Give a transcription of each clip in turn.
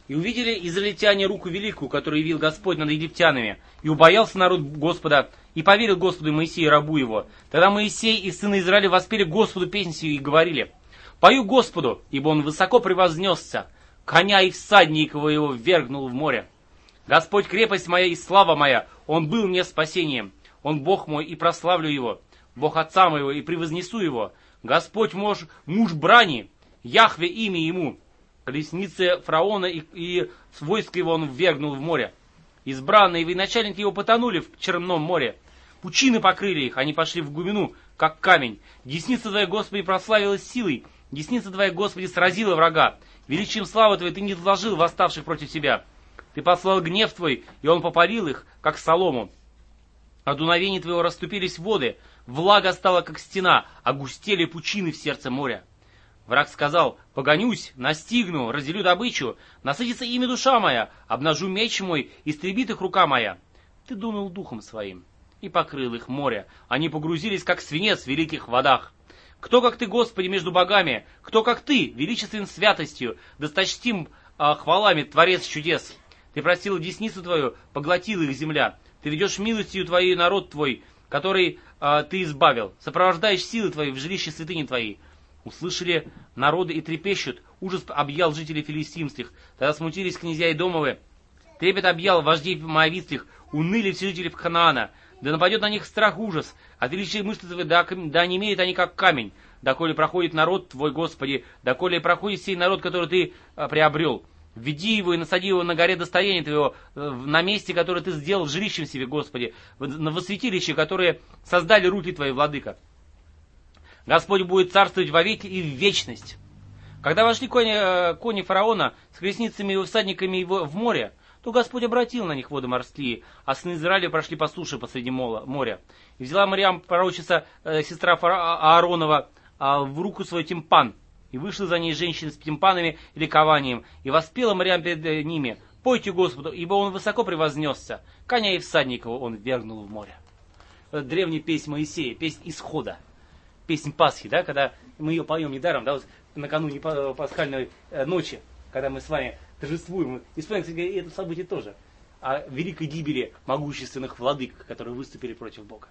И увидели израильтяне руку великую, которую явил Господь над египтянами, и убоялся народ Господа, и поверил Господу Моисею, рабу его. Тогда Моисей и сыны Израиля воспели Господу песнь сию и говорили: «Пою Господу, ибо он высоко превознесся, коня и всадника его ввергнул в море. Господь крепость моя и слава моя, он был мне спасением. Он Бог мой, и прославлю его, Бог отца моего, и превознесу его. Господь муж брани, Яхве имя ему. Колесницы фараона и войско его он ввергнул в море. Избранные военачальники его потонули в Черном море. Пучины покрыли их, они пошли в глубину, как камень. Десница твоя, Господи, прославилась силой. Десница твоя, Господи, сразила врага. Величием славы твоей ты не изложил восставших против тебя. Ты послал гнев твой, и он попалил их, как солому. От дуновения твоего расступились воды, влага стала, как стена, огустели пучины в сердце моря. Враг сказал: погонюсь, настигну, разделю добычу, насытится ими душа моя, обнажу меч мой, истребит их рука моя. Ты дунул духом своим, и покрыл их море, они погрузились, как свинец в великих водах. Кто, как ты, Господи, между богами, кто, как ты, величествен святостью, досточтим хвалами, творец чудес. Ты простил десницу твою, поглотила их земля. Ты ведешь милостью твою народ твой, который ты избавил, сопровождаешь силы твои в жилище святыни твоей. Услышали народы и трепещут, ужас объял жителей филистимских, тогда смутились князья и домовы. Трепет объял вождей моавитских, уныли все жители Ханаана. Да нападет на них страх, ужас, от величия мышцы твоей, да онемеют они, как камень. Доколе проходит народ твой, Господи, доколе проходит сей народ, который ты приобрел. Введи его и насади его на горе достояния твоего, на месте, которое ты сделал жилищем себе, Господи, во святилище, которое создали руки твои, владыка. Господь будет царствовать вовеки и в вечность. Когда вошли кони фараона с колесницами и всадниками его в море, то Господь обратил на них воды морские, а сыны Израиля прошли по суше посреди моря. И взяла Марьям, пророчица, сестра Ааронова, в руку свой тимпан, и вышла за ней женщина с тимпанами и ликованием, и воспела Марьям перед ними: «Пойте Господу, ибо он высоко превознесся, коня и всадника он ввергнул в море». Это древняя песнь Моисея, песнь Исхода, песнь Пасхи, да, когда мы ее поем недаром, да, вот накануне пасхальной ночи, когда мы с вами торжествуем, и вспомним, кстати, это событие тоже, о великой гибели могущественных владык, которые выступили против Бога.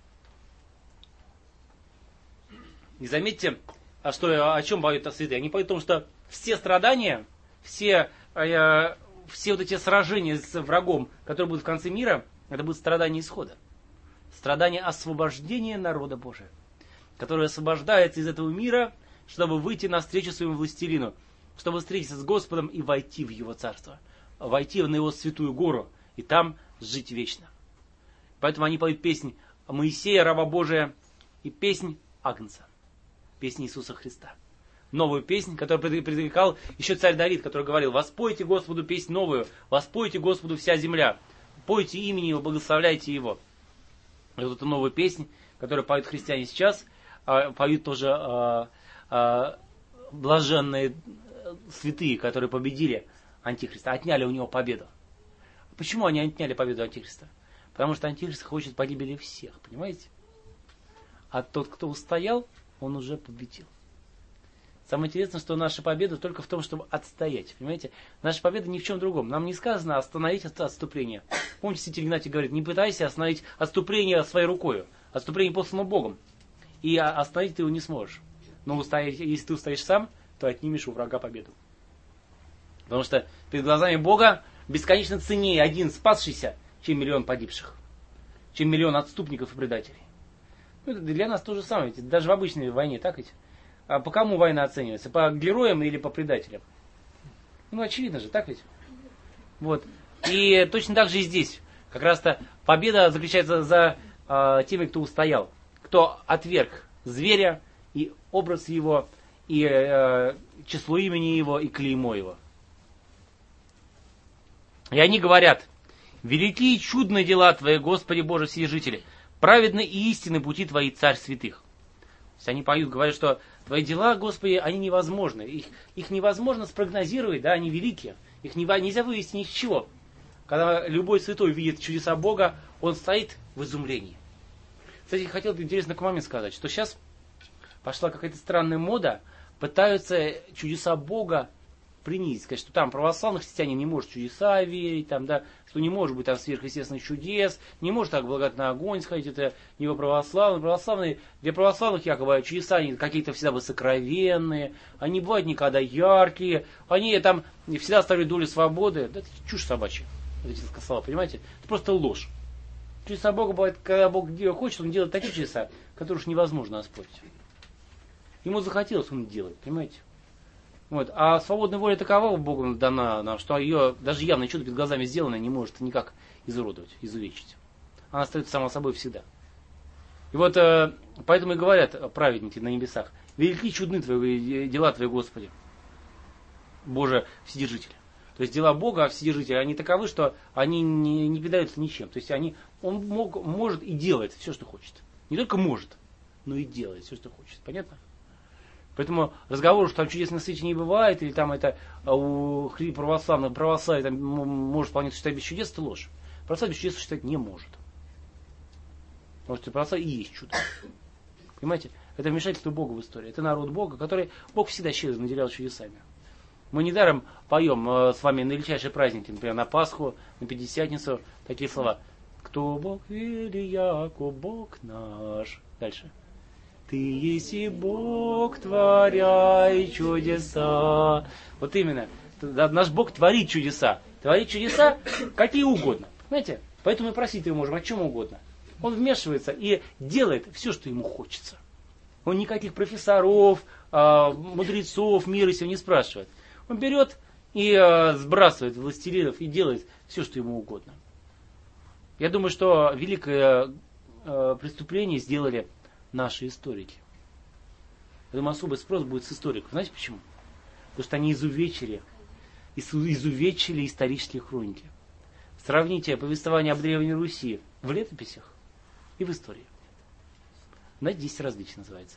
И заметьте, о чем поют святые? Они поют о том, что все страдания, все вот эти сражения с врагом, которые будут в конце мира, это будут страдания исхода. Страдания освобождения народа Божия, который освобождается из этого мира, чтобы выйти навстречу своему властелину, чтобы встретиться с Господом и войти в Его царство, войти на Его святую гору и там жить вечно. Поэтому они поют песнь Моисея, раба Божия, и песнь Агнца, песнь Иисуса Христа. Новую песнь, которую предрекал еще царь Давид, который говорил: «Воспойте Господу песнь новую, воспойте Господу вся земля, пойте имени Его, благословляйте Его». И вот эту новую песнь, которую поют христиане сейчас, поют тоже блаженные святые, которые победили Антихриста, отняли у него победу. Почему они отняли победу Антихриста? Потому что Антихрист хочет погибели всех, понимаете? А тот, кто устоял, он уже победил. Самое интересное, что наша победа только в том, чтобы отстоять, понимаете? Наша победа ни в чем другом. Нам не сказано остановить отступление. Помните, святитель Игнатий говорит: не пытайся остановить отступление своей рукой. Отступление послано Богом. И остановить ты его не сможешь. Но если ты устоишь сам, то отнимешь у врага победу. Потому что перед глазами Бога бесконечно ценнее один спасшийся, чем миллион погибших. Чем миллион отступников и предателей. Ну, это для нас то же самое. Ведь даже в обычной войне, так ведь? А по кому война оценивается? По героям или по предателям? Ну, очевидно же, так ведь? Вот. И точно так же и здесь. Как раз-то победа заключается за теми, кто устоял. Кто отверг зверя и образ его, и число имени его, и клеймо его. И они говорят: «Велики и чудные дела Твои, Господи Боже Вседержитель, праведны и истинны пути Твои, Царь святых». То есть они поют, говорят, что Твои дела, Господи, они невозможны. Их невозможно спрогнозировать, да, они великие. Их нельзя вывести ни с чего. Когда любой святой видит чудеса Бога, он стоит в изумлении. Кстати, хотел бы интересно к маме сказать, что сейчас пошла какая-то странная мода, пытаются чудеса Бога принизить, сказать, что там православный христианин не может в чудеса верить, там, да, что не может быть там сверхъестественных чудес, не может так благодатный огонь сходить, это не во православный. Православные, для православных якобы чудеса они какие-то всегда бы сокровенные, они бывают никогда яркие, они там всегда оставляют долю свободы. Да, это чушь собачья, эти слова, понимаете? Это просто ложь. Чудеса Бога бывает, когда Бог хочет, Он делает такие чудеса, которые уж невозможно оспорить. Ему захотелось, Он делает, понимаете? Вот. А свободная воля такова Богом дана нам, что ее даже явное чудо перед глазами сделанное не может никак изуродовать, изувечить. Она остается сама собой всегда. И вот поэтому и говорят праведники на небесах: велики чудны твои дела твои, Господи, Боже Вседержитель. То есть дела Бога Вседержителя, они таковы, что они не питаются ничем. То есть Он может и делает все, что хочет. Не только может, но и делает все, что хочет. Понятно? Поэтому разговор, что там чудес на свете не бывает, или там это у православие там может вполне существовать без чудес, это ложь. Православие без чудес существовать не может. Потому что православие и есть чудо. Понимаете? Это вмешательство Бога в историю. Это народ Бога, который Бог всегда щедро наделял чудесами. Мы недаром поем с вами на величайшие праздники, например, на Пасху, на Пятидесятницу, такие слова. Кто Бог вели, яко Бог наш. Дальше. Ты еси Бог, творяй чудеса. Вот именно. Наш Бог творит чудеса. Творит чудеса какие угодно. Понимаете? Поэтому мы просить его можем о чем угодно. Он вмешивается и делает все, что ему хочется. Он никаких профессоров, мудрецов мира сего не спрашивает. Он берет и сбрасывает властелинов и делает все, что ему угодно. Я думаю, что великое преступление сделали наши историки. Я думаю, особый спрос будет с историков. Знаете почему? Потому что они изувечили исторические хроники. Сравните повествование об Древней Руси в летописях и в истории. Знаете, 10 различий называется.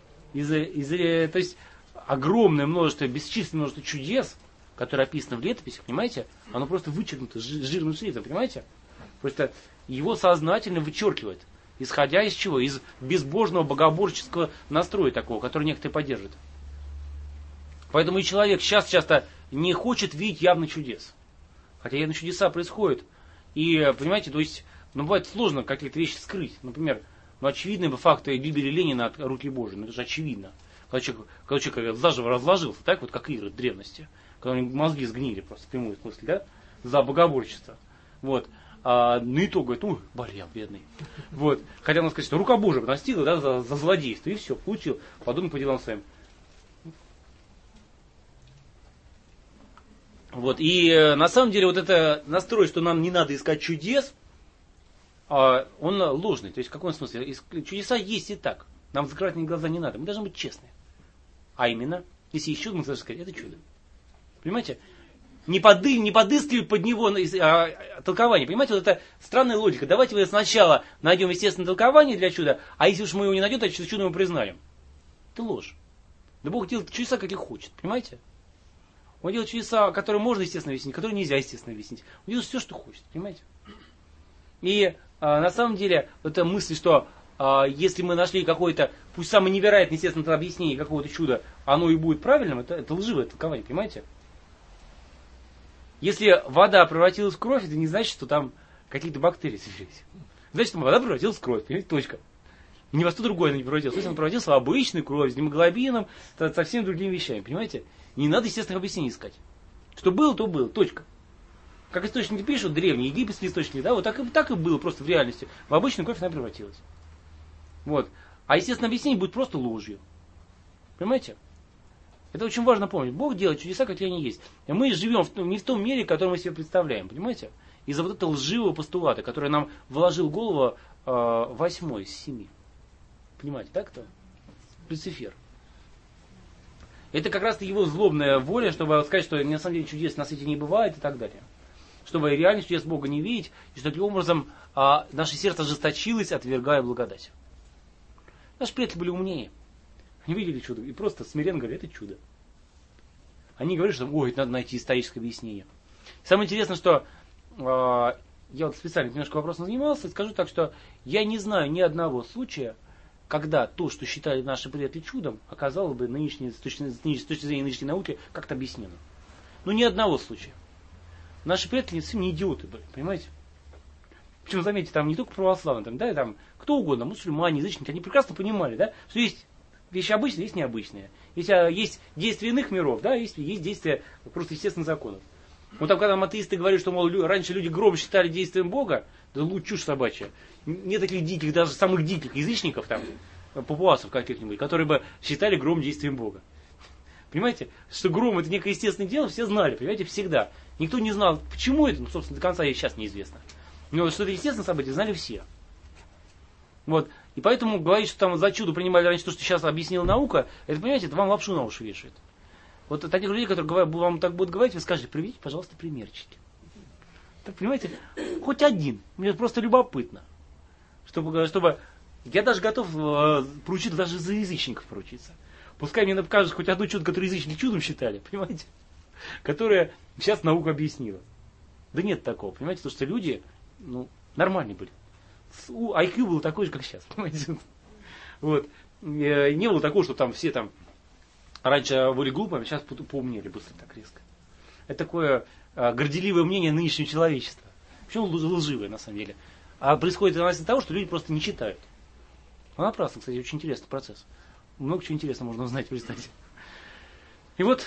То есть огромное множество, бесчисленное множество чудес, которые описаны в летописях, понимаете, оно просто вычеркнуто жирным шрифтом, понимаете? Просто его сознательно вычеркивает. Исходя из чего? Из безбожного богоборческого настроя такого, который некоторые поддерживают. Поэтому и человек сейчас часто не хочет видеть явных чудес. Хотя явные чудеса происходят. И, понимаете, то есть, бывает сложно какие-то вещи скрыть. Например, очевидные факты гибели Ленина от руки Божьей. Это же очевидно. Когда человек заживо разложился, так вот, как Ирод в древности. Когда у него мозги сгнили просто в прямом смысле, да? За богоборчество. Вот. На итог говорит, болел, бедный. Вот. Хотя надо сказать, что рука Божия настигла, да, за злодейство. И все, получил. Подумай по делам своим. Вот. И на самом деле вот это настрой, что нам не надо искать чудес, он ложный. То есть в каком смысле? Чудеса есть и так. Нам закрывать глаза не надо. Мы должны быть честны. А именно, если есть чудо, мы должны сказать, это чудо. Понимаете? Не подыскивать под него толкование. Понимаете, вот это странная логика. Давайте мы сначала найдем естественное толкование для чуда, а если уж мы его не найдем, то чудо мы признаем. Это ложь. Да Бог делает чудеса, каких хочет. Понимаете? Он делает чудеса, которые можно естественно объяснить, которые нельзя естественно объяснить. Он делает все, что хочет. Понимаете? И на самом деле, эта мысль, что если мы нашли какое-то, пусть самое невероятное естественное объяснение какого-то чуда, оно и будет правильным, это лживое толкование. Понимаете? Если вода превратилась в кровь, это не значит, что там какие-то бактерии собрались. Значит, что вода превратилась в кровь. Понимаете? Точка. И ни во что другое она не превратилась. То есть она превратилась в обычную кровь, с гемоглобином, со всеми другими вещами. Понимаете? Не надо естественных объяснений искать. Что было, то было. Точка. Как источники пишут, древние египетские источники, да, вот так и было просто в реальности. В обычную кровь она превратилась. Вот. А естественное объяснение будет просто ложью. Понимаете? Это очень важно помнить. Бог делает чудеса, какие они есть. И мы живем не в том мире, который мы себе представляем. Понимаете? Из-за вот этого лживого постулата, который нам вложил в голову 8 из 7. Понимаете, да, кто? Люцифер. Это как раз его злобная воля, чтобы сказать, что на самом деле чудес на свете не бывает и так далее. Чтобы реально чудес Бога не видеть, и что таким образом наше сердце ожесточилось, отвергая благодать. Наши предки были умнее. Они видели чудо и просто смиренно говорили, это чудо. Они говорили, что надо найти историческое объяснение. Самое интересное, что я вот специально немножко вопросом занимался, скажу так, что я не знаю ни одного случая, когда то, что считали наши предки чудом, оказалось бы с точки зрения нынешней науки как-то объяснено. Ну, ни одного случая. Наши предки не идиоты были, понимаете? Причем, заметьте, там не только православные, там, да, там кто угодно, мусульмане, язычники, они прекрасно понимали, да, что есть вещи обычные, есть необычные. Есть действия иных миров, да, есть действия просто естественных законов. Вот там, когда атеисты говорят, что, мол, раньше люди гром считали действием Бога, да лучше чушь собачья. Нет таких диких, даже самых диких язычников, там, папуасов каких-нибудь, которые бы считали гром действием Бога. Понимаете, что гром это некое естественное дело, все знали, понимаете, всегда. Никто не знал, почему это, ну, собственно, до конца и сейчас неизвестно. Но что это естественное событие, знали все. Вот. И поэтому говорить, что там за чудо принимали раньше то, что сейчас объяснила наука, это, понимаете, это вам лапшу на уши вешает. Вот таких людей, которые вам так будут говорить, вы скажете, приведите, пожалуйста, примерчики. Так, понимаете, хоть один. Мне просто любопытно. Чтобы я даже готов поручиться, даже за язычников поручиться. Пускай мне покажут хоть одно чудо, которое язычники чудом считали, понимаете? Которое сейчас наука объяснила. Да нет такого, понимаете, потому что люди, ну, нормальные были. IQ был такой же, как сейчас, понимаете? Вот. Не было такого, что там все там раньше были глупыми, сейчас поумнели быстро так резко. Это такое горделивое мнение нынешнего человечества. Почему лживое, на самом деле? А происходит это из-за того, что люди просто не читают. Ну, напрасно, кстати, очень интересный процесс. Много чего интересного можно узнать, представьте. И вот...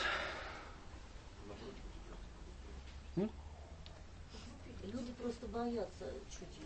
Люди просто боятся чудес.